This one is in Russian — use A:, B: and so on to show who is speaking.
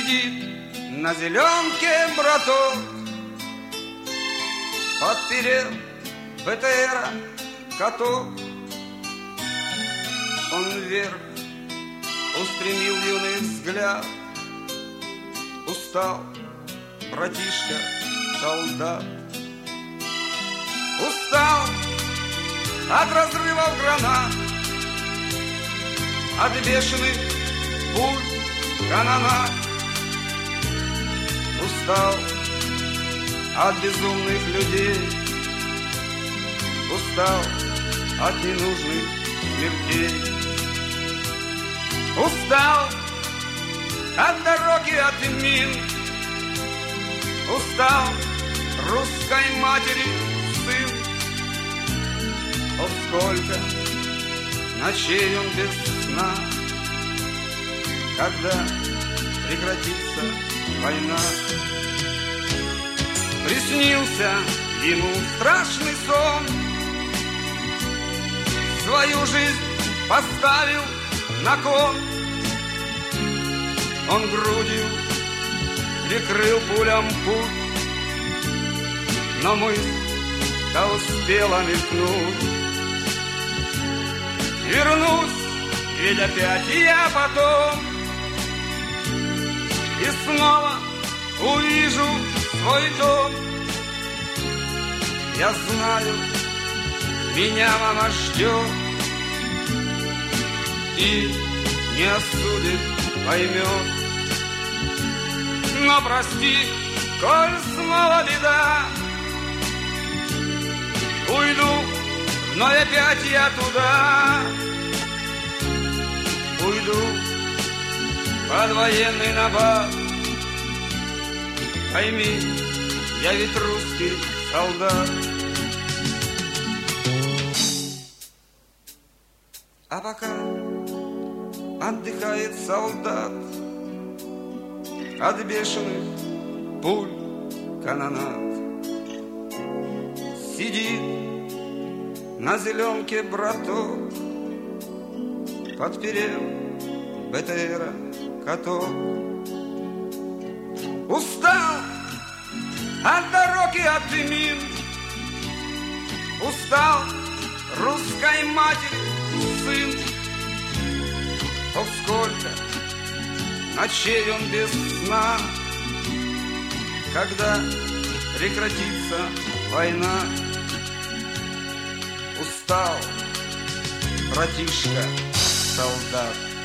A: Сидит на зеленке браток, подперев БТРа каток. Он вверх устремил юный взгляд. Устал, братишка, солдат. Устал от разрывов гранат, от бешеных пуль канонад. Устал от безумных людей. Устал от ненужных смертей. Устал от дороги, от мин. Устал русской матери сын. О, сколько ночей он без сна, когда прекратится война. Приснился ему страшный сон, свою жизнь поставил на кон. Он грудью прикрыл пулям путь, но мысль-то успела мелькнуть. Вернусь, ведь опять я потом, и снова увижу свой дом. Я знаю, меня мама ждет и не осудит, поймет. Но прости, коль снова беда, уйду, вновь опять я туда. Уйду под военный набат. Пойми, я ведь русский солдат. А пока отдыхает солдат от бешеных пуль канонад, сидит на зеленке браток, подперев БТРа каток. Устал от дороги, от мин. Устал русской матери сын. О, сколько ночей он без сна, когда прекратится война. Устал, братишка, солдат.